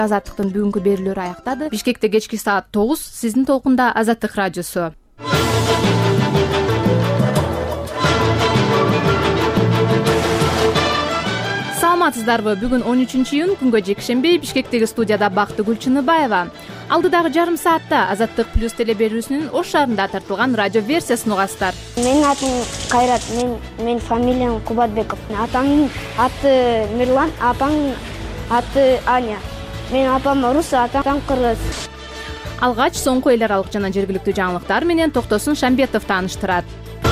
Азаттыктын бүгүнкү берүүлөрү аяктады. Бишкекте кечки саат 9 сиздин толкунда Азаттык радиосу. Саламатсыздарбы? Бүгүн 13-июнь күнгө жекшемби. Бишкектеги студияда Бактыгүл Чыныбаева. Алдыдагы жарым саатта Азаттык плюс теле берүүсүнүн Ош шаарында тартылган радио версиясын угасыздар. Менин атым Кайрат, мен фамилиям Кубатбеков. Атамдын аты Мирлан, апамдын аты Аня. Менин апам орус, атам кыргыз. Алгач соңку эл аралык жана жергиликтүү жаңылыктар менен Токтосун Шамбетов тааныштырат.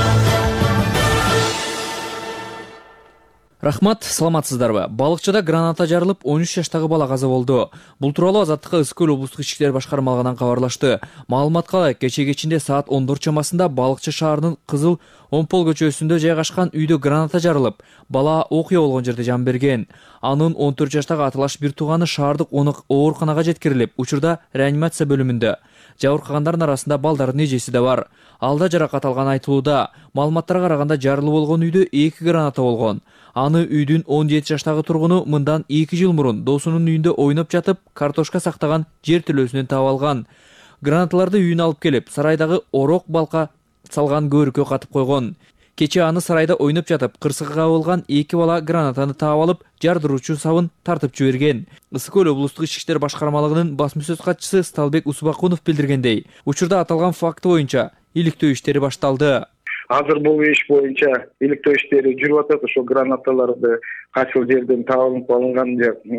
Рахмат, саламатсыздарбы? Балыкчыда граната жарылып, 13 жаштагы бала каза болду. Бул тууралуу Азаттыкка Ысык-Көл облустук ички иштер башкармалыгынан кабарлашты. Маалыматка кечээ кечинде саат 14 чамасында Балыкчы шаарынын Кызыл Омпол көчөсүндө жайгашкан үйдө граната жарылып, бала окуя болгон жерде жан берген. Анын 14 жаштагы аталаш бир тууганы шаардык ооруканага жеткирилип, учурда реанимация бөлүмүндө. Жабыркагандардын арасында балдардын эжеси да бар. Алда жаракат алган айтылууда. Маалыматтарга караганда жарылуу болгон үйдө 2 граната болгон. Аны үйдүн 17 жаштагы тургуну мындан 2 жыл мурун досунун үйүндө ойноп жатып, картошка сактаган жер тилөөсүнөн таап алган. Гранаталарды үйүнө алып келип, сарайдагы орок балка салган көөрүккө катып койгон. Кечээ аны сарайда ойноп жатып, кырсыгы кабылган 2 бала гранатаны таап алып, жардыруучу сабын тартып жиберген. Ысык-Көл облустук ички иштер башкармалыгынын басма сөз катчысы Сталбек Усубакунов билдиргендей, учурда аталган факты боюнча иликтөө иштери башталды. Азыр бул иш боюнча иликтөө иштери жүрүп атат. Ошо гранаталарды кайсыл жерден таап алынган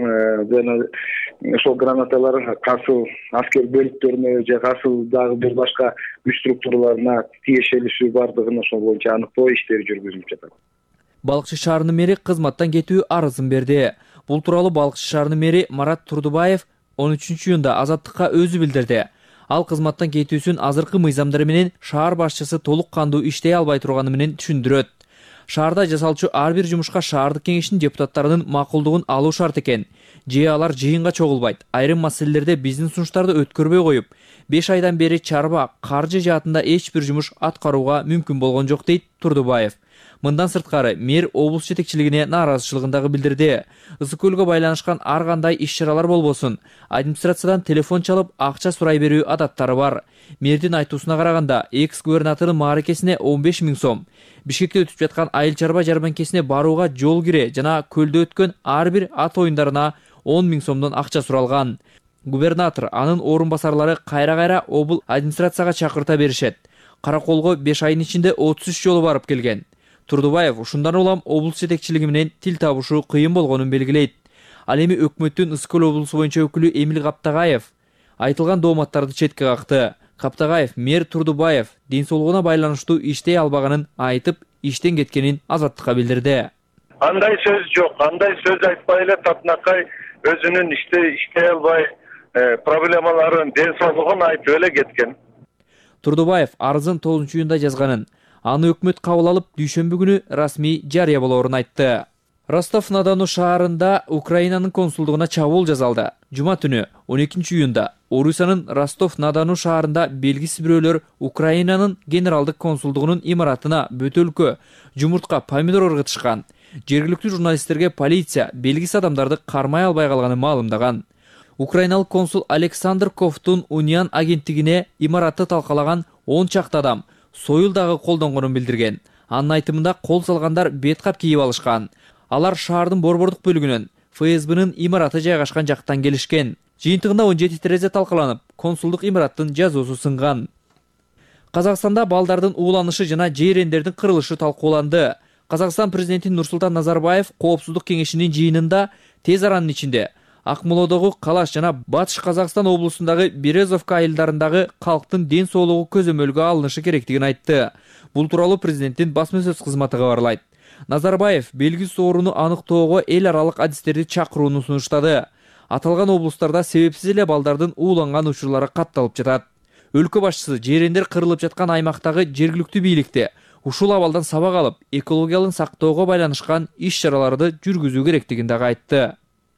жана ошол гранаталар кайсыл аскер бөлүктөрүнө же кайсыл дагы бир башка күч структураларына тиешелиши бардыгын ошол боюнча аныктоо иштери жүргүзүлүп жатат. Балыкчы шаарынын мэри кызматтан кетүү арызын берди. Бул тууралуу Балыкчы шаарынын мэри Марат Турдубаев 13-июнда Азаттыкка өзү билдирди. Ал кызматтан кетүүсүн азыркы мыйзамдары менен шаар башчысы толук кандуу иштей албай турганы менен түшүндүрөт. Шаарда жасалчу ар бир жумушка шаардык кеңештин депутаттарынын макулдугун алуу шарт экен. Же алар жыйынга чогулбайт. Айрым маселелерде биздин сунуштарды өткөрбөй коюп, 5 айдан бери чарба, каржы жаатында эч бир жумуш аткарууга мүмкүн болгон жок дейт Турдубаев. Мындан сырткары мэр облус жетекчилигине нааразычылыгын дагы билдирди. Ысык-Көлгө байланышкан ар кандай иш-чаралар болбосун, администрациядан телефон чалып акча сурай берүү адаттары бар. Мэрдин айтуусуна караганда, экс-губернатордун мааракесине 15 000 сом, Бишкекте өтүп жаткан айыл чарба жарманкесине барууга жол кире жана көлдө өткөн ар бир ат оюндарына 10 000 сомдон акча суралган. Губернатор анын орун басарлары кайра-кайра обул администрацияга чакырта беришет. Караколго 5 айдын ичинде 33 жолу барып келген. Турдубаев ушундан улам облус жетекчилиги менен тил табышуу кыйын болгонун белгилейт. Ал эми өкмөттүн Ысык-Көл облусу боюнча өкүлү Эмил Каптагаев айтылган дооматтарды четке какты. Каптагаев мэр Турдубаев ден соолугуна байланыштуу иштей албаганын айтып, иштен кеткенин Азаттыкка билдирди. Андай сөз жок, андай сөз айтпай эле Татынакай өзүнүн иштей албай проблемаларын, ден соолугун айтып эле кеткен. Турдубаев арызын 9-июнда жазганын, аны өкмөт кабыл алып, дүйшөмбү күнү расмий жарыя болоорун айтты. Ростов-на-Дону шаарында Украинанын консулдугуна чабуул жасалды. Жума түнү 12-июнда Орусиянын Ростов-на-Дону шаарында белгисиз бирөөлөр Украинанын генералдык консулдугунун имаратына бөтөлкө, жумуртка, помидор ыргытышкан. Жергиликтүү журналисттерге полиция белгисиз адамдарды кармай албай калганын маалымдаган. Украиналык консул Александр Ковтун Униан агенттигине имаратты талкалаган 10 чакты адам союл дагы колдонгонун билдирген. Анын айтымында кол салгандар бет кап кийип алышкан. Алар шаардын борбордук бөлүгүнөн ФСБнын имараты жайгашкан жактан келишкен. Жыйынтыгында 17 терезе талкаланып, консулдук имараттын жазуусу сынган. Казакстанда балдардын ууланышы жана жейрендердин кырылышы талкууланды. Казакстан президенти Нурсултан Назарбаев коопсуздук кеңешинин жыйынында тез аранын ичинде Акмоладагы Калаш жана Батыш Казакстан облусундагы Березовка айылдарындагы калктын ден соолугу көзөмөлгө алынышы керектигин айтты. Бул тууралуу президенттин басма сөз кызматы кабарлайт. Назарбаев белгисиз ооруну аныктоого эл аралык адистерди чакырууну сунуштады. Аталган облустарда себепсиз эле балдардын ууланган учурлары катталып жатат. Өлкө башчысы жейрендер кырылып жаткан аймактагы жергиликтүү бийликте ушул абалдан сабак алып, экологиялык сактоого байланышкан иш-чараларды жүргүзүү керектигин дагы айтты.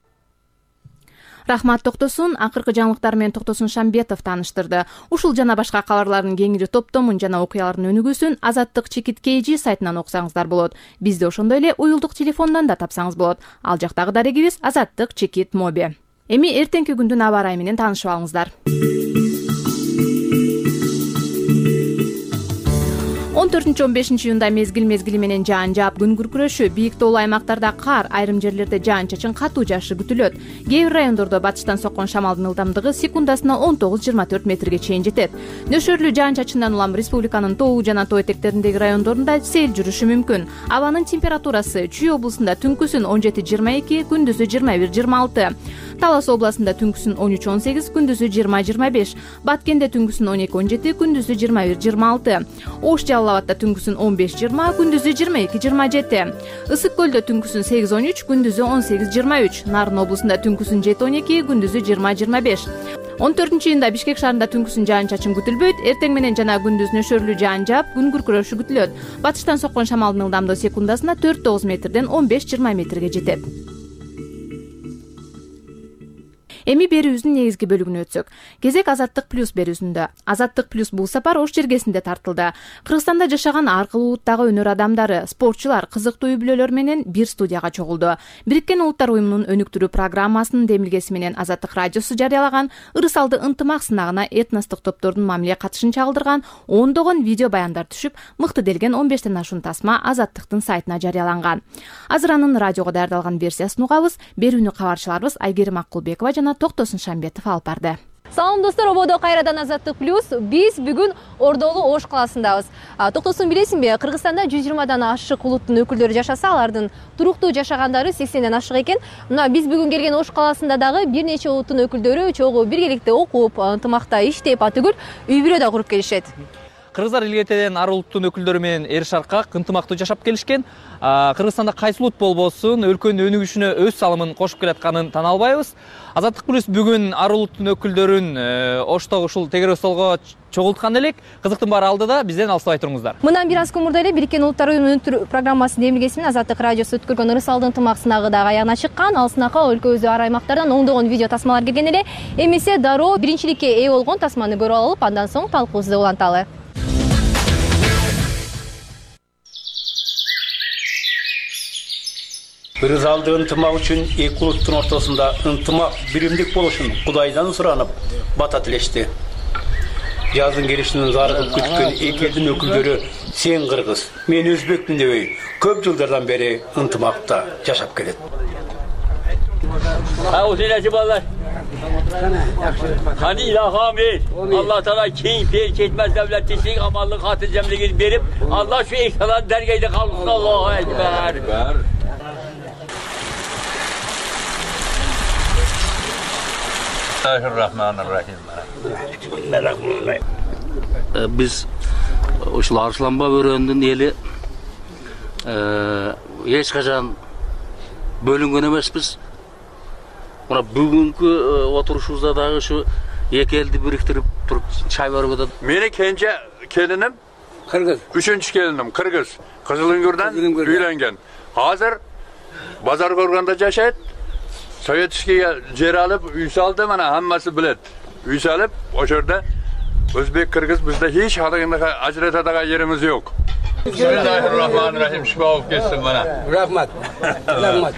Рахмат Токтосун, акыркы жаңылыктар менен Токтосун Шамбетов тааныштырды. Ушул жана башка кабарлардын кеңири топтомун жана окуялардын өнүгүүсүн Азаттык Чекит KG сайтынан окусаңыздар болот. Бизди ошондой эле уюлдук телефондан да тапсаңыз болот. Ал жактагы дарегибиз Азаттык Чекит Моби. Эми эртеңки күндүн аба ырайы менен таанышып алыңыздар. 14-15 июнда мезгил менен жаан жаап күн күркүрөшү, бийик тоолуу аймактарда кар, айрым жерлерде жаан-чачын катуу жаашы күтүлөт. Кээ бир райондордо батыштан соккон шамалдын ылдамдыгы секундасына 19-24 метрге чейин жетет. Нөшөрлүү жаан-чачындан улам республиканын тоолуу жана тоо этектериндеги райондорунда сел жүрүшү мүмкүн. Абанын температурасы Чүй облусунда түнкүсүн 17-22, күндүзү 21-26. Талас областында түнкүсүн 13-18, күндүзү 20-25. Баткенде түнкүсүн 12-17, күндүзү 21-26. Ош Жалал-Абадта түнкүсүн 15-20, күндүзү 22-27. Ысык көлдө түнкүсүн 8-13, күндүзү 18-23. Нарын облусунда түнкүсүн 7-12, күндүзү 20-25. 14-июнда Бишкек шаарында түнкүсүн жаан-чачын күтүлбөйт. Эртең менен жана күндүз нөшөрлүү жаан жаап, күн күркүрөшү күтүлөт. Батыштан соккон шамалдын ылдамдыгы секундасына 4-9 метрден 15-20 метрге жетет. Эми берүүбүздүн негизги бөлүгүнө өтсөк. Кезек Азаттык плюс берүүсүндө. Азаттык плюс бул сапар Ош жергесинде тартылды. Кыргызстанда жашаган ар кыл улуттагы өнөр адамдары, спортчулар кызыктуу үй-бүлөлөр менен бир студияга чогулду. Бириккен Улуттар уюмунун өнүктүрүү программасынын демилгеси менен Азаттык радиосу жарыялаган ырыс алды ынтымак сынагына этностук топтордун мамиле катышын чагылдырган ондогон видео баяндар түшүп, мыкты делген 15тен ашуун тасма Азаттыктын сайтына жарыяланган. Азыр анын радиого даярдалган версиясын угабыз. Берүүнү кабарчыларыбыз Айгерим Аккулбекова жана Токтосун Шамбетов алып барды. Салам достор, ободо кайрадан Азаттык плюс. Биз бүгүн Ордолуу Ош калаасындабыз. Токтосун билесиңби, Кыргызстанда 120дан ашык улуттун өкүлдөрү жашаса, алардын туруктуу жашагандары 80ден ашык экен. Мына биз бүгүн келген Ош калаасында дагы бир нече улуттун өкүлдөрү чогуу биргеликте окуп, ынтымакта иштеп, атүгүл үй-бүлө да куруп келишет. Кыргыздар илгертеден ар улуттун өкүлдөрү менен эр шаркак ынтымактуу жашап келишкен. Кыргызстанда кайсы улут болбосун өлкөнүн өнүгүшүнө өз салымын кошуп келатканын тана албайбыз. Азаттык плюс бүгүн ар улуттун өкүлдөрүн Оштогу ушул тегере столго чогулткан элек. Кызыктын баары алдыда, бизден алыстабай туруңуздар. Мындан бир аз күн мурда эле Бириккен Улуттар уюмунун өнүктүрүү программасынын демилгеси менен Азаттык радиосу өткөргөн ырыс алды ынтымак сынагы дагы аягына чыккан. Ал сынакка өлкөбүздө ар аймактардан ондогон видео тасмалар келген эле. Эмесе дароо биринчиликке ээ болгон тасманы көрүп алып, андан соң талкуубузду уланталы. Ырыс алды ынтымак үчүн эки улуттун ортосунда ынтымак, биримдик болушун Кудайдан суранып, бата тилешти. Жаздын келишинин зарыгып күткөн эки элдин өкүлдөрү сен кыргыз, мен өзбекмин дебей, көп жылдардан бери ынтымакта жашап келет. Ballar. Hani ilaham et. Allah Teala keyif felç etmez devletçilik, amallık, hatıcemliğini verip Allah şu ihsalan dergeyde kalsın. Allahu Ekber. Bismillahirrahmanirrahim. Biz uşul Arslanba Böröndün eli hiç kaçan bölüngen emespiz. Mına bugünkü oturuşubuzda dagı şu iki eldi biriktirip turup çay verip atат. Meni kençe kelinim Kırgız. Üçüncü gelinim Kırgız. Kızılüngür'den üylengen. Hazır Bazar Gorgan'da yaşayıp Sovetski'ye yer alıp üy saldı bana hammasi bilet. Üy salıp o şurada Özbek Kırgız bizde hiç halığında acretadaga yerimiz yok. Bismillahirrahmanirrahim. Şifa olup geçsin bana. Rahmat. Rahmat.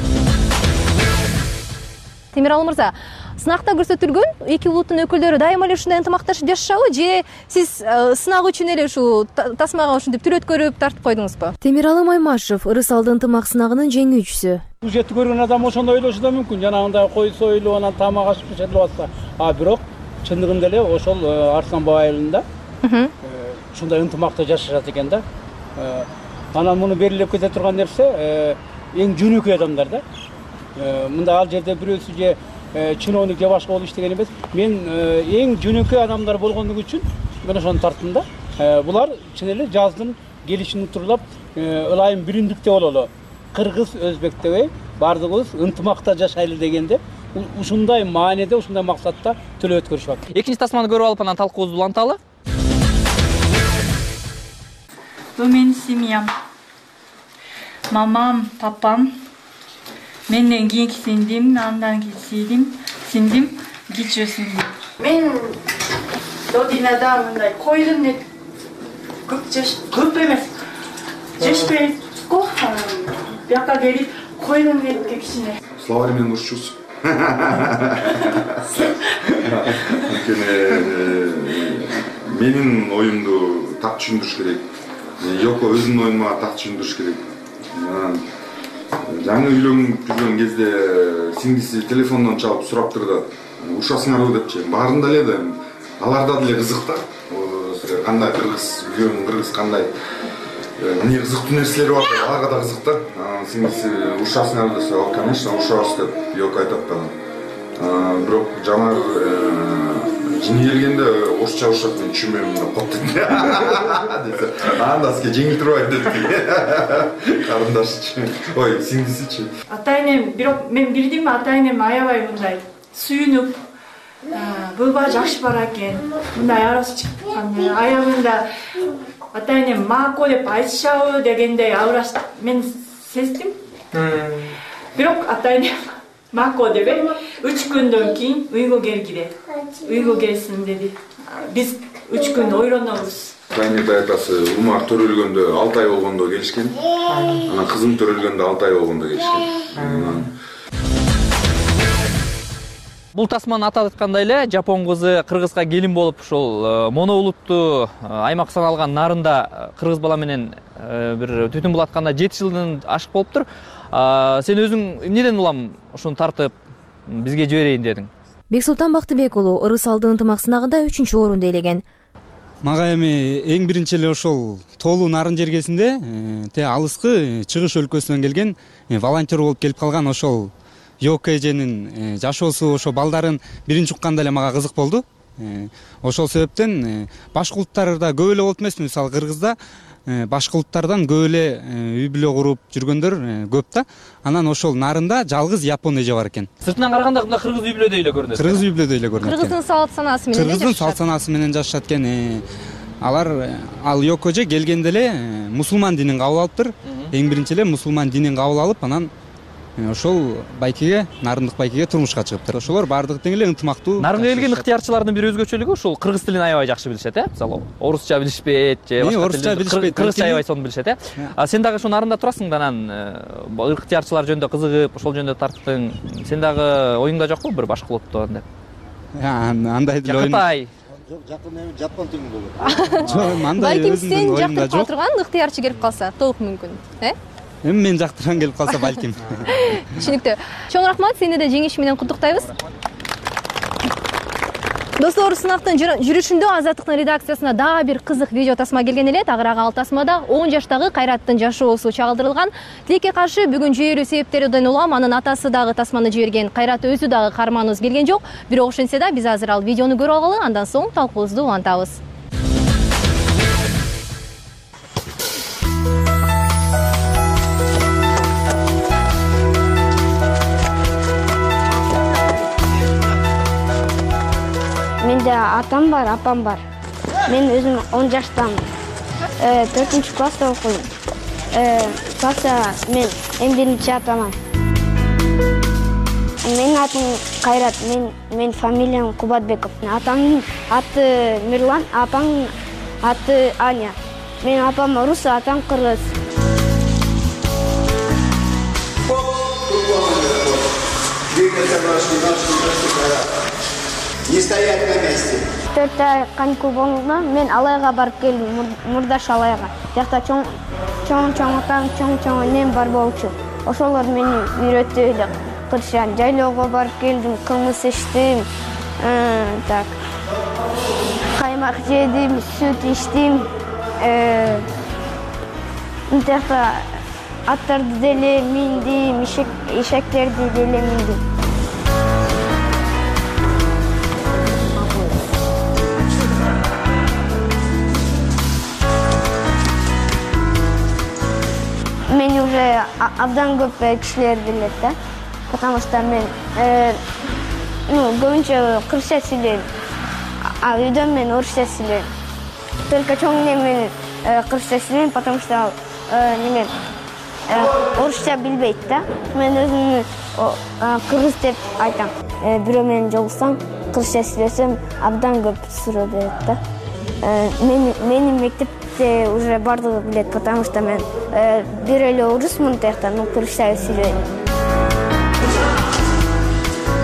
Темиралы мырза, сынакта көрсөтүлгөн эки улуттун өкүлдөрү дайыма эле ушундай ынтымакташып жашашабы же сиз сынак үчүн эле ушул тасмага ушинтип түрөт көрүп тартып койдуңузбу? Темиралы Маймашев ырыс алды ынтымак сынагынын жеңүүчүсү. Сюжетти көргөн адам ошондой ойлошу да мүмкүн. Жанагындай кой союлуп, анан тамак ашып ичилип атса. Бирок чындыгында эле ошол Арсланбай айылында ушундай ынтымакта жашашат экен да. Анан муну берилип кете турган нерсе эң жөнөкөй адамдар да. Мында ал жерде бирөөсү же чиновник же башка болуп иштеген эмес. Мен эң жөнөкөй адамдар болгондугу үчүн мен ошону тарттым да. Булар чын эле жаздын келишин утурлап ылайым биримдикте бололу. Кыргыз, өзбек дебей баардыгыбыз ынтымакта жашайлы дегенде ушундай маанеде, ушундай максатта төлөп өткөрүшүп атат. Экинчи тасманы көрүп алып анан талкуубузду уланталы. Bu benim семьям. Мамам, папам. Менден кийинки сиңдим, андан кийин сиңдим, кичүү сиңдим. Мен Родинада мындай койдун эт көп эмес. Жешпей ко. Бияка келип койдун этке кичине. Словарь мен ушчус. Менин оюмду так түшүндүрүш керек. Йоко өзүнүн оюн мага так түшүндүрүш керек. Жаңы үйлөнүп жүргөн кезде сиңдиси телефондон чалып сурап турду. Урушасыңарбы депчи. Баарында эле да аларда деле кызык да. Кандай кыргыз, үйлөнүн кыргыз кандай эмне кызыктуу нерселери бар, аларга да кызык да. Сиңдиси урушасыңарбы десе, конечно, урушабыз деп Йоко айтат да. Бирок жаман жини келгенде орусча урушат, мен түшүнбөйм деп коптойт. Анда сизге жеңил турбайт деп. Карындашчы. Ой, сиңдисичи. Ата-энем, бирок мен билдим, ата-энем аябай мындай сүйүнүп, буга жакшы бара экен. Мындай арасы чыккан. Аягында ата-энем мако деп айтышабы дегендей абраш мен сездим. Бирок ата-энем мако дебей, 3 күндөн кийин үйгө келгиле. Үйгө келсин деди. Биз 3 күн ойлонобуз. Кайнетай атасы умак төрөлгөндө 6 ай болгондо келишкен. Анан кызым төрөлгөндө 6 ай болгондо келишкен. Бул тасманы атап айткандай эле жапон кызы кыргызга келин болуп ошол моноулуттуу аймак саналган Нарында кыргыз бала менен бир түтүн булатканда 7 жылдан ашык болуптур. Сен өзүң эмнеден улам ушуну тартып бизге жиберейин дедиң? Бексултан Бактыбек уулу ырыс алды ынтымак сынагында 3-чү орунду ээлеген. Мага эми эң биринчи эле ошол тоолуу нарын жергесинде те алыскы чыгыш өлкөсүнөн келген волонтер болуп келип калган ошол Йоко эженин жашоосу, ошо балдарын биринчи укканда эле мага кызык болду. Ошол себептен башка улуттарда көп эле болуп эмес, мисалы Кыргызда башка улуттардан көп эле үй бүлө куруп жүргөндөр көп да. Анан ошол Нарында жалгыз япон эже бар экен. Сыртынан караганда мына кыргыз үй бүлөдөй эле көрүнөт. Кыргыз үй бүлөдөй эле көрүнөт. Кыргыздын салт санаасы менен. Кыргыздын салт санаасы менен жашашат экен. Ал Йоко эже келгенде эле мусулман динин кабыл алыптыр. Эң биринчи эле мусулман динин кабыл алып, анан ошол байкеге, нарындык байкеге турмушка чыгыптыр. Ошолор баардыгы тең эле ынтымактуу. Нарынга келген ыктыярчылардын бир өзгөчөлүгү ошол кыргыз тилин аябай жакшы билишет, Мисалы орусча билишпейт же башка тилди. Кыргызча аябай сонун билишет, Сен дагы ошо Нарында турасың да, анан ыктыярчылар жөнүндө кызыгып, ошол жөнүндө тартыптың. Сен дагы оюңда жокпу бир башка улутту деп? Андай деле оюн. Кытай. Жакында эми жапон тилин болот. Жок, андай өзүндүн сен жактырып кала турган ыктыярчы келип калса, толук мүмкүн, Эми мен жактырган келип калса балким. Түшүнүктүү. Чоң рахмат, сени да жеңиш менен куттуктайбыз. Достор, сынактын жүрүшүндө Азаттыктын редакциясына дагы бир кызык видео тасма келген эле. Тагыраак ал тасмада 10 жаштагы Кайраттын жашоосу чагылдырылган. Тилекке каршы бүгүн жүйөлүү себептерден улам анын атасы дагы тасманы жиберген. Кайрат өзү дагы каарманыбыз келген жок. Бирок ошентсе да биз азыр ал видеону көрүп алгалы, андан соң талкуубузду улантабыз. Менде атам бар, апам бар. Мен өзүм 10 жаштамын. 4-класста окуйм. Класса мен эң биринчи атаман. Менин атым Кайрат, мен фамилиям Кубатбеков. Атамдын аты Мирлан, апамдын аты Аня. Менин апам орус, атам кыргыз. Не стоять на месте. 4 ай каникул болгондо мен Алайга барып келдим, Мурдаш Алайга. Жакта чоң атам, чоң энем бар болчу. Ошолор мени үйрөттү эле кырча. Жайлоого барып келдим, кымыз иштим. Так. Каймак жедим, сүт иштим. Мынтакта аттарды деле миндим, ишектерди деле миндим. Мени уже абдан көп кишилер билет да, потому что мен көбүнчө кыргызча сүйлөйм, а үйдө мен орусча сүйлөйм. Только чоң эне мен кыргызча сүйлөйм, потому что неме орусча билбейт да. Мен өзүмдү кыргыз деп айтам. Бирөө менен жолуксам, кыргызча сүйлөсөм, абдан көп суроо берет да. Менин мектепте уже бардыгы билет, потому что мен бир эле орусмун, тиякта кыргызча сүйлөйм.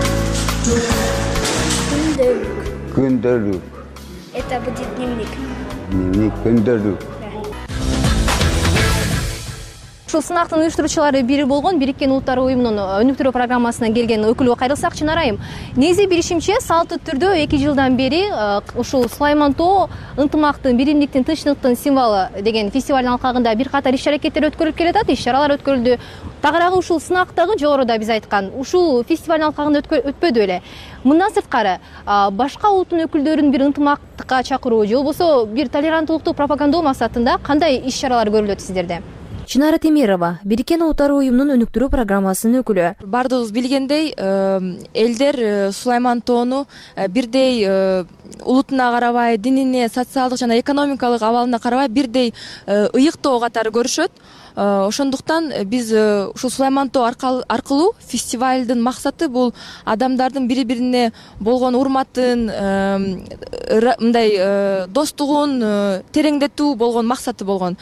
Күнделік. Это будет дневник. Дневник күнделік. Ушул сынактын уюштуруучулары бири болгон Бириккен Улуттар уюмунун өнүктүрүү программасынан келген өкүлгө кайрылсак, Чынар айым, негизи билишимче салттуу түрдө 2 жылдан бери ушул Сулайман Тоо ынтымактын, биримдиктин, тынчтыктын символу деген фестивалдын алкагында бир катар иш-аракеттер өткөрүлүп келатат, иш-чаралар өткөрүлдү. Тагыраагы ушул сынактагы жогоруда биз айткан ушул фестивалдын алкагында өтпөдү эле. Мындан сырткары башка улуттун өкүлдөрүн бир ынтымактыкка чакыруу же болбосо бир толеранттуулукту пропагандалоо максатында кандай иш-чаралар көрүлөт сиздерде? Чынара Темирова, Бириккен Улуттар уюмунун өнүктүрүү программасынын өкүлү. Бардыгыбыз билгендей, элдер Сулайман Тоону бирдей улутуна карабай, динине, социалдык жана экономикалык абалына карабай бирдей ыйыктоо катары көрүшөт. Ошондуктан биз ушул Сулайман Тоо аркылуу фестивалдын максаты бул адамдардын бири-бирине болгон урматын, мындай достугун тереңдетүү болгон максаты болгон.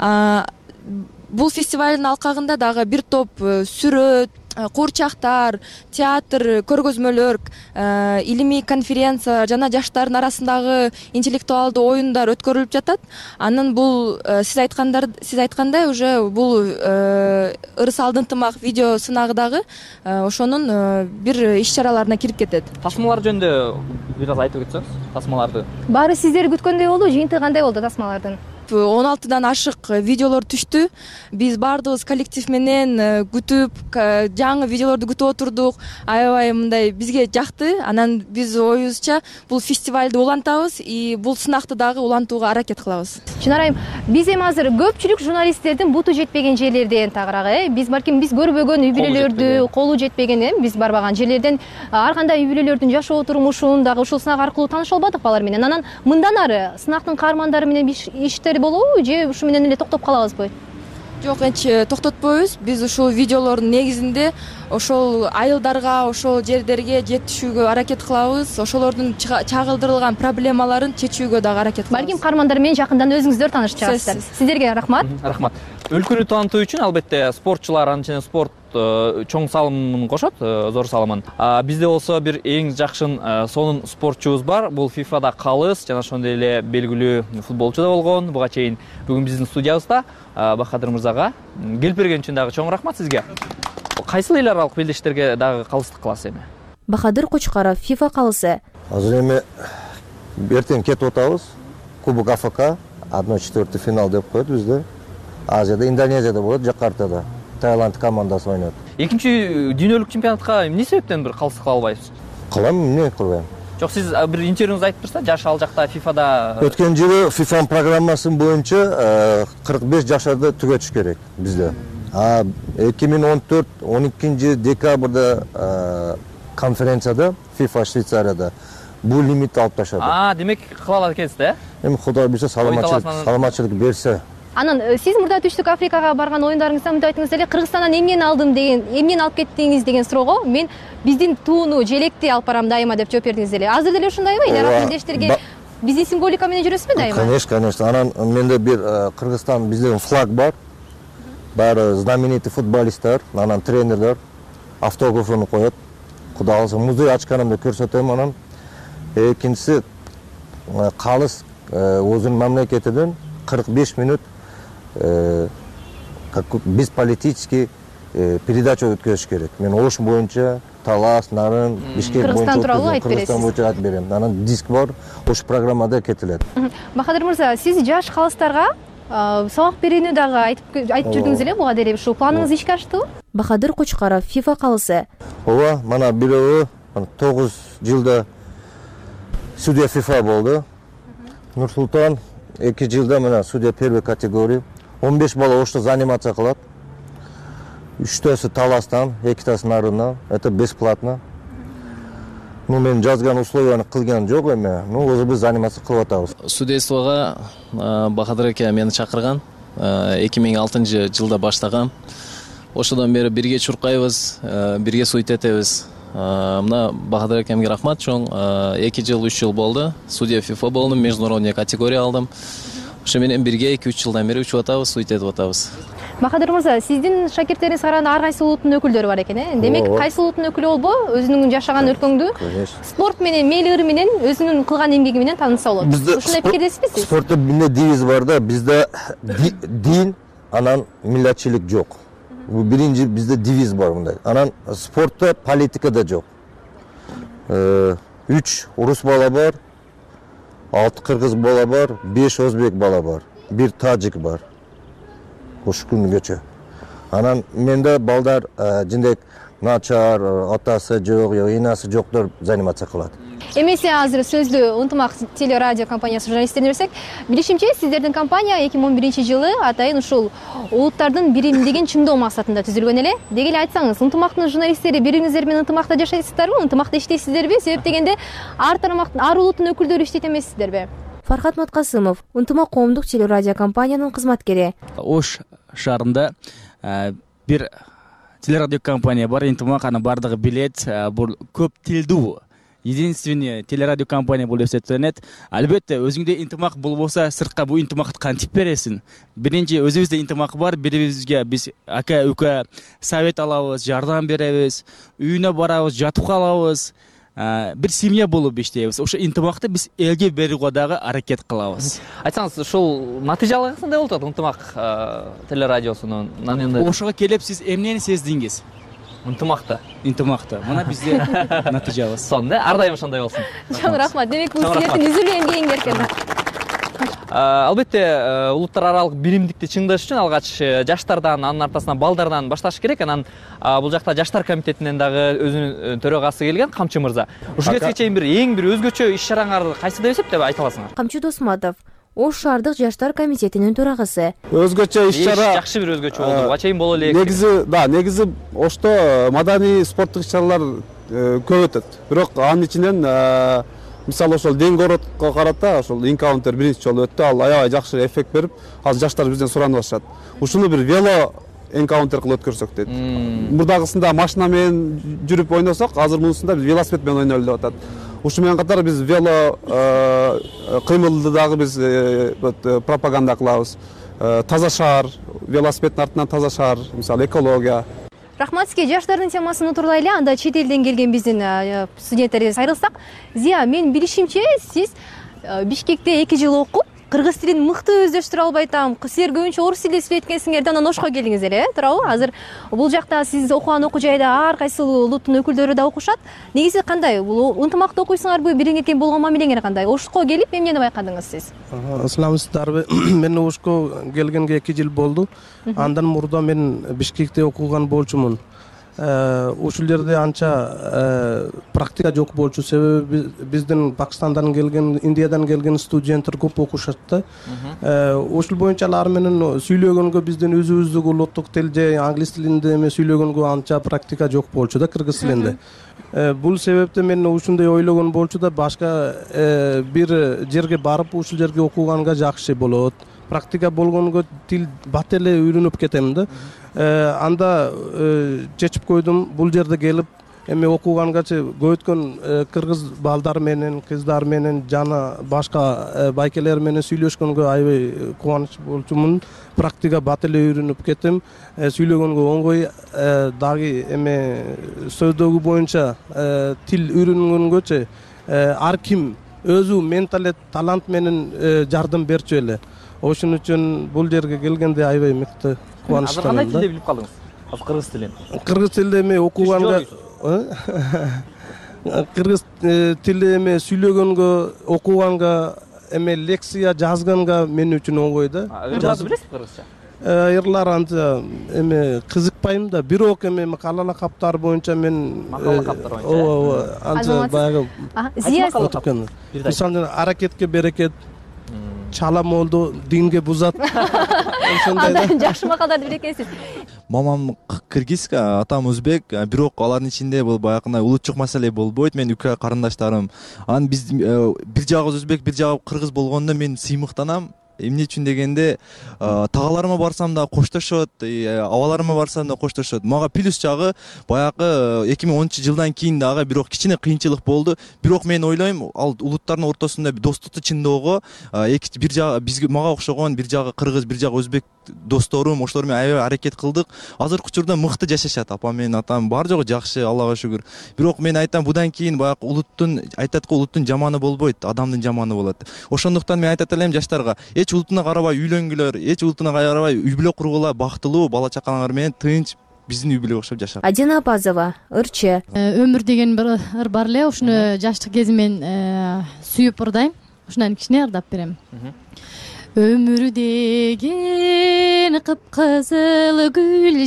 Бул фестивалдын алкагында дагы бир топ сүрөт, куурчактар, театр, көргөзмөлөр, илимий конференция жана жаштардын арасындагы интеллектуалдуу оюндар өткөрүлүп жатат. Анын бул сиз айткандай уже бул ырысалдын ынтымак видео сынагы дагы ошонун бир иш-чараларына кирип кетет. Тасмалар жөнүндө бир аз айтып кетсеңиз, тасмаларды. Баары сиздер күткөндөй болду, жыйынтыгы кандай болду тасмалардын? 16дан ашык видеолор түштү. Биз бардыгыбыз коллектив менен күтүп, жаңы видеолорду күтүп отурдук. Аябай мындай бизге жакты. Анан биз оюбузча бул фестивалды улантабыз и бул сынакты дагы улантууга аракет кылабыз. Чынар айым, биз эми азыр көпчүлүк журналисттердин буту жетпеген жерлерден тагыраагы, биз балким биз көрбөгөн үй бүлөлөрдү, колу жетпеген, биз барбаган жерлерден ар кандай үй бүлөлөрдүн жашоо турмушун дагы ушул сынак аркылуу тааныша албадык алар менен. Анан мындан ары сынактын каармандары менен иштер болобу же ушу менен эле токтоп калабызбы? Жок, токтотпойбуз. Биз ушул видеолордун негизинде ошол айылдарга, ошол жерлерге жетишүүгө аракет кылабыз. Ошолордун чагылдырылган проблемаларын чечүүгө дагы аракет кылабыз. Балким каармандар менен жакындан өзүңүздөр таанышчаксыздар. Сиздерге рахмат. Рахмат. Өлкөнү таанытуу үчүн албетте спортчулар, анткени спорт чоң салымын кошот, зор салымын. Бизде болсо бир эң жакшы сонун спортчубуз бар. Бул ФИФАда калыс жана ошондой эле белгилүү футболчу да болгон. Буга чейин бүгүн биздин студиябызда Бахадыр мырзага келип берген үчүн дагы чоң рахмат сизге. Кайсыл эл аралык белдештерге дагы калыстык кыласыз эми? Бахадыр Кочкаров, ФИФА калысы. Азыр эми эртең кетип атабыз. Кубок АФК 1/4 финал деп коет бизде. Азияда, Индонезияда болот, Жакартада. Таиланд командасы ойнойт. Экинчи дүйнөлүк чемпионатка эмне себептен бир калыс кыла албайсыз? Кылам, эмне кылбайм? Жок, сиз бир интервьюңузда айтып турсаңыз, жаш ал жакта ФИФАда өткөн жылы ФИФА программасы боюнча 45 жашарды түгөтүш керек бизде. 2014 12 декабрда конференцияда ФИФА Швейцарияда бул лимитти алып таштады. Демек кыла алат экенсиз да? Эми Кудай буйрса саламатчылык берсе. Анан сиз мурда Түштүк Африкага барган оюндарыңызда мынтип айттыңыз эле, Кыргызстандан эмнени алдым деген, эмнени алып кеттиңиз деген суроого мен биздин тууну, желекти алып барам дайыма деп жооп бердиңиз эле. Азыр деле ушундайбы? Эл аралык мелдештерге биздин символика менен жүрөсүзбү дайыма? Конечно. Анан менде бир Кыргызстан биздин флаг бар. Баары знаменитый футболисттер, анан тренерлер автографын коет. Кудай калса музей ачканымды көрсөтөм анан. Экинчиси калыс өзүнүн мамлекетинен 45 минут биз политический передача өткөрүш керек. Мен ошол боюнча Талас, Нарын, Бишкек боюнча Кыргызстан боюнча айтып берем. Анан диск бар, ошол программада кетилет. Бахадыр мырза, сиз жаш калыстарга сабак берүүнү дагы айтып жүрдүңүз эле, буга деле ушул планыңыз ишке аштыбы? Бахадыр Кочкаров, ФИФА калысы. Ооба, мана бирөө 9 жылда судья ФИФА болду. Нурсултан 2 жылда мына судья первой категории. 15 бала ошто занимация кылат. 3төсү Таластан, 2тасы Нарындан. Это бесплатно. Мен жазган условияны кылган жок эми. Өзү биз занимация кылып атабыз. Судействого Бахадыр эке мени чакырган. 2006 жылда баштагам. Ошодон бери бирге чуркайбыз, бирге суйт этебиз. Мына Бахадыр экемге рахмат чоң. 2 жыл, 3 жыл болду. Судья ФИФА болдум, международный категория алдым. Ошо менен бирге 2-3 жылдан бери учуп атабыз, суйт этип атабыз. Бахадыр мырза, сиздин шакирттериңиз караганда ар кайсы улуттун өкүлдөрү бар экен, Демек, кайсы улуттун өкүлү болбо, өзүнүн жашаган өлкөңдү спорт менен, мээлери менен, өзүнүн кылган эмгеги менен таанытса болот. Ушундай пикирдесизби сиз? Спортта эмне девиз бар да, бизде дин, анан миллатчылык жок. Бул биринчи бизде девиз бар мындай. Анан спортта политика да жок. 3 урус бала бар, 6 кыргыз бала бар, 5 өзбек бала бар, 1 тажик бар. Ош күнгөчө. Анан менде балдар жиндек начар, атасы жок, энасы жоктор заниматься кылат. Эмесе азыр сөздү Ынтымак телерадио компаниясы журналисттерине берсек, билишимче сиздердин компания 2011-жылы атайын ушул улуттардын биримдигин чыңдоо максатында түзүлгөн эле. Деги эле айтсаңыз, Ынтымактын журналисттери бириңиздер менен ынтымакта жашайсыздарбы? Ынтымакта иштейсиздерби? Себеп дегенде ар тармактын, ар улуттун өкүлдөрү иштейт эмессиздерби? Фархат Маткасымов, Ынтымак коомдук телерадио компаниянын кызматкери. Ош шаарында бир телерадио компания бар, Ынтымак, аны бардыгы билет. Бул көп тилдүү единственный телерадио компания болуп эсептелет. Албетте, өзүңдө ынтымак болбосо, сыртка бул ынтымакты кантип бересиң? Биринчи өзүбүздө ынтымак бар, бирибизге биз ака-үкө совет алабыз, жардам беребиз, үйүнө барабыз, жатып калабыз. Бир семья болуп иштейбиз. Ошо ынтымакты биз элге берүүгө дагы аракет кылабыз. Айтсаңыз, ушул натыйжалыгы кандай болуп атат Ынтымак телерадиосунун? Ошого келип сиз эмнени сездиңиз? Ынтымакта. Мына бизде натыйжабыз. Сонда ар дайым ошондой болсун. Чоң рахмат. Демек, бул сиздердин үзүлүү эмгегиңер экен. Албетте, улуттар аралык биримдикти чыңдаш үчүн алгач жаштардан, анын артасынан балдардан башташ керек. Анан бул жакта жаштар комитетинен дагы өзүнүн төрөгасы келген, Камчы мырза. Ушул кезге чейин эң бир өзгөчө иш-чараңар кайсы деп эсептеп айта аласыңар? Камчы Досматов, Ош шаардык жаштар комитетинин төрагысы. Өзгөчө иш-чара жакшы бир өзгөчө болду. Буга чейин боло элек. Негизи Ошто маданий спорттук иш-чаралар көп өтөт. Бирок анын ичинен мисалы ошол Деңгородко карата ошол инкаунтер биринчи жолу өттү. Ал аябай жакшы эффект берип, азыр жаштар бизден сурана башат. Ушуну бир вело энкаунтер кылып өткөрсөк дейт. Мурдагысында машина менен жүрүп ойносок, азыр мунусунда биз велосипед менен ойнолу деп атат. Ушу менен катар биз вело кыймылды дагы биз пропаганда кылабыз. Таза шаар, велосипеддин артынан таза шаар, мисалы экология. Рахмат сизге. Жаштардын темасын утурлай эле, анда чет элден келген биздин студенттерибиз айрылсак. Зия, мен билишимче сиз Бишкекте 2 жыл окуп, кыргыз тилин мыкты өздөштүрө албай атам. Силер көбүнчө орус тилде сүйлөткенсиңер да, анан Ошко келдиңиздер, туурабы? Азыр бул жакта сиз окуган окуу жайда ар кайсы улуттун өкүлдөрү да окушат. Негизи кандай? Бул ынтымакта окуйсуңарбы, бириңер экен болгон мамилеңер кандай? Ошко келип эмнени байкадыңыз сиз? Саламатсыздарбы? Мен Ошко келгенге 2 жыл болду. Андан мурда мен Бишкекте окуган болчумун. Ушул жерде анча практика жок болчу, себеби биздин Пакистандан келген, Индиядан келген студенттер көп окушат да. Ушул боюнча алар менен сүйлөгөнгө биздин өзүбүздүк улуттук тил же англис тилинде эме сүйлөгөнгө анча практика жок болчу да кыргыз тилинде. Бул себептен мен ушундай ойлогон болчу да, башка бир жерге барып ушул жерге окуганга жакшы болот. Практика болгонго тил бат эле үйрөнүп кетем да. Анда чечип койдум, бул жерде келип эми окугангачы көйткөн кыргыз балдар менен, кыздар менен жана башка байкелер менен сүйлөшкөнгө аябай кубаныч болчумун. Практика бат эле үйрөнүп кеттим. Сүйлөгөнгө оңгой, дагы эме сөздөгү боюнча тил үйрөнгөнгөчө ар ким өзү менталет, талант менен жардам берчү эле. Ошон үчүн бул жерге келгенде аябай мыкты кубанычтамын да. Азыр кандай тилде билип калдыңыз? Кыргыз тилин. Кыргыз тилде эме окуганга, кыргыз тилде эме сүйлөгөнгө, окуганга, эме лекция жазганга мен үчүн оңгой да. Жазып билесизби кыргызча? Ырлар анча эме кызыкпайм да. Бирок эме макала каптар боюнча мен анча баягы Зия мисалы аракетке берекет, чала молду, динге бузат. Ошондой жакшы макалдарды билет экенсиз. Мамам кыргыз, атам өзбек, бирок алардын ичинде бул баягындай улутчук маселе болбойт. Мен үкө карындаштарым, анан биз бир жагыбыз өзбек, бир жагы кыргыз болгондо мен сыймыктанам. эмне үчүн дегенде тагаларыма барсам да коштошот, абаларыма барсам да коштошот. Мага плюс жагы баягы 2010-жылдан кийин дагы бирок кичине кыйынчылык болду. Бирок мен ойлойм, ал улуттардын ортосунда достукту чындоого бир жагы бизге мага окшогон бир жагы кыргыз, бир жагы өзбек досторум, ошолор менен аябай аракет кылдык. Азыркы учурда мыкты жашашат. Апам менен атам бар жогу жакшы, Аллага шүгүр. Бирок мен айтам, будан кийин баягы улуттун айтат го, улуттун жаманы болбойт, адамдын жаманы болот. Ошондуктан мен айтат элем жаштарга, эч улутуна карабай үйлөнгүлөр, эч улутуна карабай үй бүлө кургула, бактылуу бала чакаңар менен тынч биздин үй бүлөгө окшоп жашап. Адина Апазова, ырчы. Өмүр деген бир ыр бар эле, ушуну жаштык кезимен сүйүп ырдайм. Ушундан кичине ырдап берем. Өмүр деген кыпкызыл гүл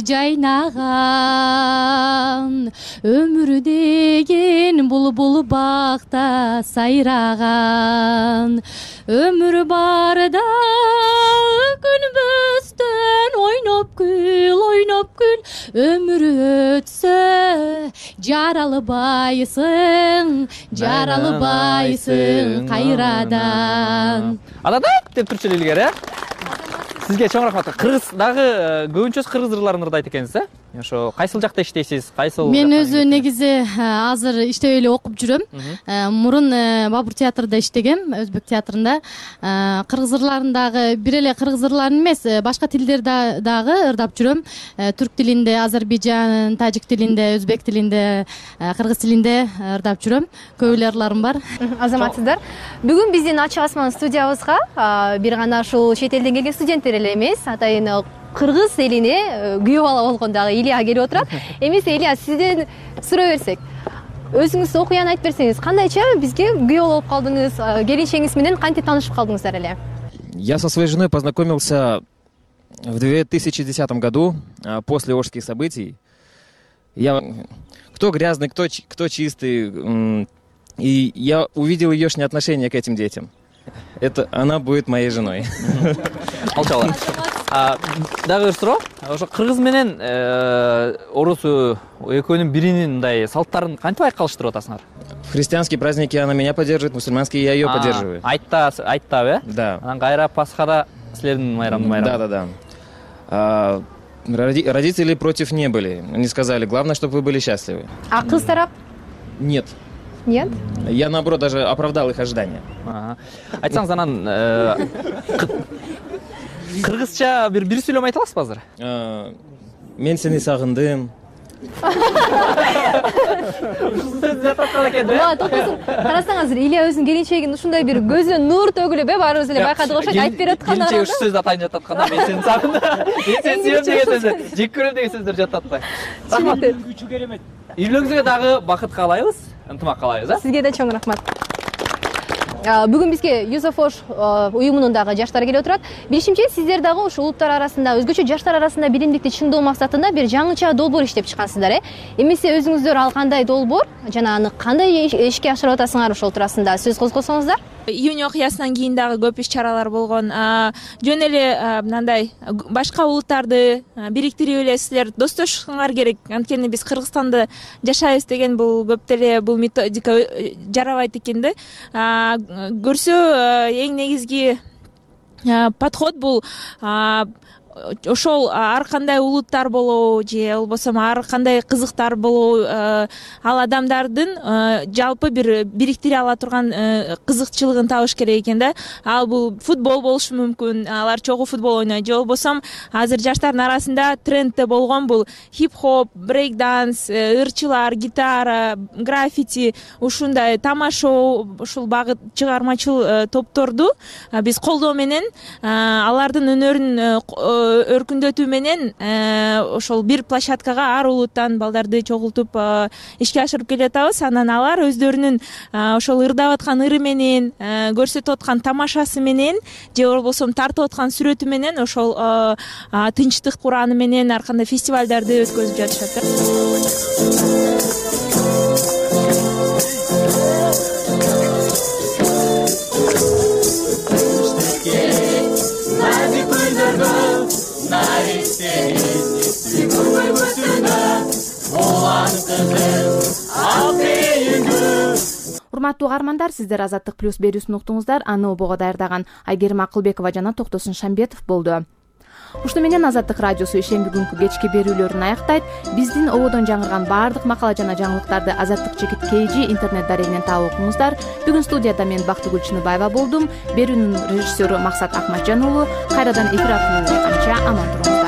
жайнаган, өмүр деген булбул бакта сайраган, өмүр барда күнбөстөн ойноп күл, өмүр өтсө жаралбайсың кайрадан. Ададак деп турчу илгери, сизге чоң рахмат. Кыргыз дагы көбүнчөсү кыргыз ырларын ырдайт экенсиз, Ошо кайсыл жакта иштейсиз? Кайсыл? Мен өзү негизи азыр иштеп эле окуп жүрөм. Мурун Бабур театрында иштегем, Өзбек театрында. Кыргыз ырларын дагы бир эле кыргыз ырларын эмес, башка тилдерде дагы ырдап жүрөм. Түрк тилинде, Азербайжан, тажик тилинде, өзбек тилинде, кыргыз тилинде ырдап жүрөм. Көп эле ырларым бар. Азаматсыздар. Бүгүн биздин Ачык Асман студиябызга бир гана ушул чет элден келген студенттер эле эмес, атайын кыргыз элине күйөө бала болгондагы Илья келип отурат. Эмесе Илья, сизден сурай берсек, өзүңүз окуян айтып берсеңиз, кандайча бизге күйөө болуп калдыңыз, келинчегиңиз менен кантип таанышып калдыңыздар эле? Я со своей женой познакомился в 2010 году, после Ошских событий. Кто грязный, кто чистый. И я увидел еешнее отношение к этим детям. Она будет моей женой. Алчала. Дагы бир суроо. Ошо кыргыз менен орус экөөнүн биринин мындай салттарын кантип байкалыштырып атасыңар? В христианские праздники она меня поддерживает, в мусульманские я ее поддерживаю. Айтта, Да. Анан кайра Пасхада силердин майрамы. Да. Родители против не были. Они сказали, главное, чтобы вы были счастливы. А кыз тарап? Нет. Нет? Я, наоборот, даже оправдал их ожидания. Айтсаңыз, анан кыргызча бир сүйлөм айта аласызбы азыр? Мен сени сагындым. Карасаңыз, Илья өзүнүн келинчегинин ушундай бир көзүнөн нур төгүлүп, баарыбыз эле байкадык окшойт, айтып берип аткандар. Келинчеги ушу сөздү атайын жататканда, мен сени сагындым. Мен сени сүйөм деген сөздү, жек көрөм деген сөздөр жататпай. Рахмат. Күчү керемет. Үйлөрүңүзгө дагы бакыт каалайбыз, ынтымак каалайбыз, Сизге да чоң рахмат. Бүгүн бизге Юзефош уюмунун дагы жаштары келип отурат. Билишимче, сиздер дагы ушу улуттар арасында, өзгөчө жаштар арасында биримдикти чыңдоо максатында бир жаңыча долбоор иштеп чыккансыздар, Эмесе өзүңүздөр ал кандай долбоор жана аны кандай ишке ашырып атасыңар, ошол туурасында сөз козгосоңуздар? Июнь окуясынан кийин дагы көп иш-чаралар болгон. Жөн эле мындай башка улуттарды бириктирип эле силер достошуңар керек. Анткени биз Кыргызстанда жашайбыз деген бул көп деле бул методика жарабайт экен да. Көрсө эң негизги подход бул ошол ар кандай улуттар болобу же болбосо ар кандай кызыктар болобу ал адамдардын жалпы бир бириктире ала турган кызыкчылыгын табыш керек экен да. Ал бул футбол болушу мүмкүн, алар чогуу футбол ойнойт, же болбосо азыр жаштардын арасында трендте болгон бул хип-хоп, брейк-данс, ырчылар, гитара, граффити, ушундай тамашоо, ушул багыт чыгармачыл топторду биз колдоо менен алардын өнөрүн өркүндөтүү менен ошол бир площадкага ар улуттан балдарды чогултуп ишке ашырып келатабыз. Анан алар өздөрүнүн ошол ырдап аткан ыры менен, көрсөтүп аткан тамашасы менен же болбосо тартып аткан сүрөтү менен ошол тынчтык кураны менен ар кандай фестивалдарды өткөзүп жатышат. урматтуу каармандар, сиздер Азаттык плюс берүүсүн уктуңуздар. Аны обого даярдаган Айгерим Акылбекова жана Токтосун Шамбетов болду. Ушуну менен Азаттык радиосу ишемби күнкү кечки берүүлөрүн аяктайт. Биздин ободон жаңырган баардык макала жана жаңылыктарды Азаттык Чекит KG интернет дарегинен таап окуңуздар. Бүгүн студияда мен Бактыгүл Чыныбаева болдум. Берүүнүн режиссеру Максат Акматжан уулу. Кайрадан эфир аркылуу аман туруңуздар.